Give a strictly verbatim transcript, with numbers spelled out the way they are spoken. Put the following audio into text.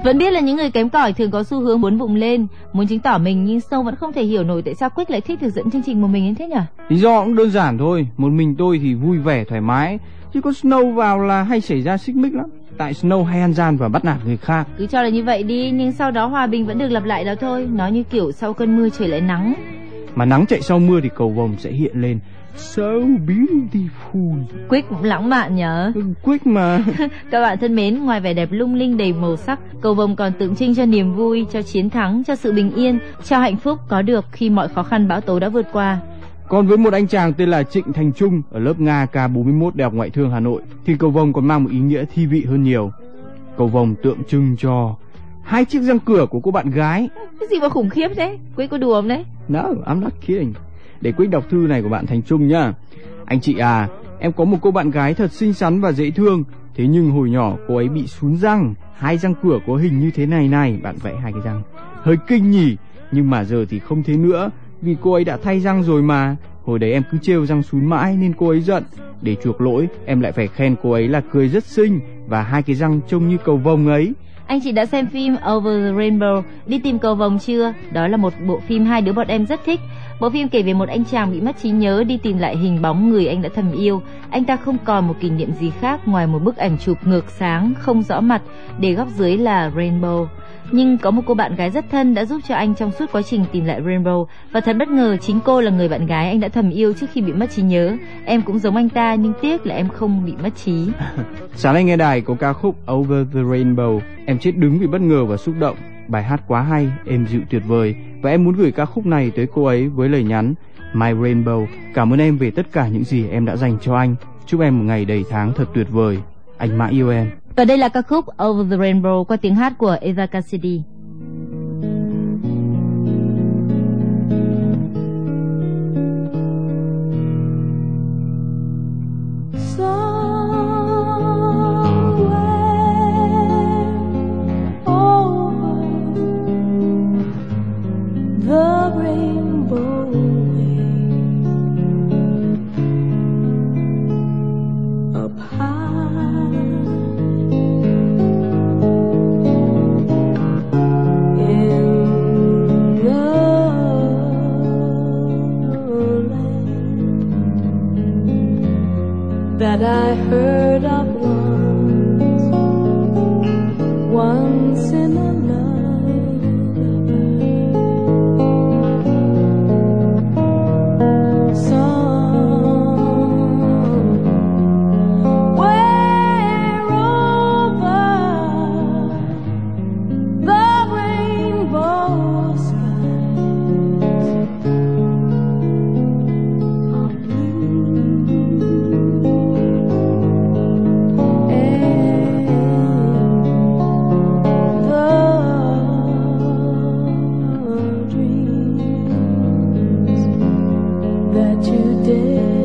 Vẫn biết là những người kém cỏi thường có xu hướng muốn vùng lên, muốn chứng tỏ mình, nhưng Snow vẫn không thể hiểu nổi tại sao Quick lại thích được dẫn chương trình một mình như thế nhỉ? Lý do cũng đơn giản thôi, một mình tôi thì vui vẻ thoải mái, chứ có Snow vào là hay xảy ra xích mích lắm. Tại Snow hay ăn gian và bắt nạt người khác. Cứ cho là như vậy đi, nhưng sau đó hòa bình vẫn được lặp lại đó thôi. Nó như kiểu sau cơn mưa trời lại nắng. Mà nắng chạy sau mưa thì cầu vồng sẽ hiện lên. So beautiful. Quick cũng lãng mạn nhở. Ừ, Quick mà. Các bạn thân mến, ngoài vẻ đẹp lung linh đầy màu sắc, cầu vồng còn tượng trưng cho niềm vui, cho chiến thắng, cho sự bình yên, cho hạnh phúc có được khi mọi khó khăn bão tố đã vượt qua. Còn với một anh chàng tên là Trịnh Thành Trung ở lớp Nga K bốn mươi mốt Đại học Ngoại thương Hà Nội thì cầu vồng còn mang một ý nghĩa thi vị hơn nhiều. Cầu vồng tượng trưng cho hai chiếc răng cửa của cô bạn gái. Cái gì mà khủng khiếp thế? Quick có đùa không đấy? No, I'm not kidding. Để Quick đọc thư này của bạn Thành Trung nhá. Anh chị à, em có một cô bạn gái thật xinh xắn và dễ thương. Thế nhưng hồi nhỏ cô ấy bị sún răng. Hai răng cửa có hình như thế này này. Bạn vẽ hai cái răng. Hơi kinh nhỉ. Nhưng mà giờ thì không thế nữa, vì cô ấy đã thay răng rồi mà. Hồi đấy em cứ trêu răng sún mãi nên cô ấy giận. Để chuộc lỗi, em lại phải khen cô ấy là cười rất xinh và hai cái răng trông như cầu vồng ấy. Anh chị đã xem phim Over the Rainbow, Đi tìm cầu vồng chưa? Đó là một bộ phim hai đứa bọn em rất thích. Bộ phim kể về một anh chàng bị mất trí nhớ đi tìm lại hình bóng người anh đã thầm yêu. Anh ta không còn một kỷ niệm gì khác ngoài một bức ảnh chụp ngược sáng, không rõ mặt, để góc dưới là Rainbow. Nhưng có một cô bạn gái rất thân đã giúp cho anh trong suốt quá trình tìm lại Rainbow. Và thật bất ngờ, chính cô là người bạn gái anh đã thầm yêu trước khi bị mất trí nhớ. Em cũng giống anh ta, nhưng tiếc là em không bị mất trí. Sáng nay nghe đài có ca khúc Over the Rainbow, em chết đứng vì bất ngờ và xúc động. Bài hát quá hay, êm dịu tuyệt vời. Và em muốn gửi ca khúc này tới cô ấy với lời nhắn: My Rainbow, cảm ơn em về tất cả những gì em đã dành cho anh. Chúc em một ngày đầy tháng thật tuyệt vời. Anh mãi yêu em. Và đây là ca khúc Over the Rainbow qua tiếng hát của Eva Cassidy. That I heard of once, once in a lullaby, somewhere over the rainbow skies are blue. That you did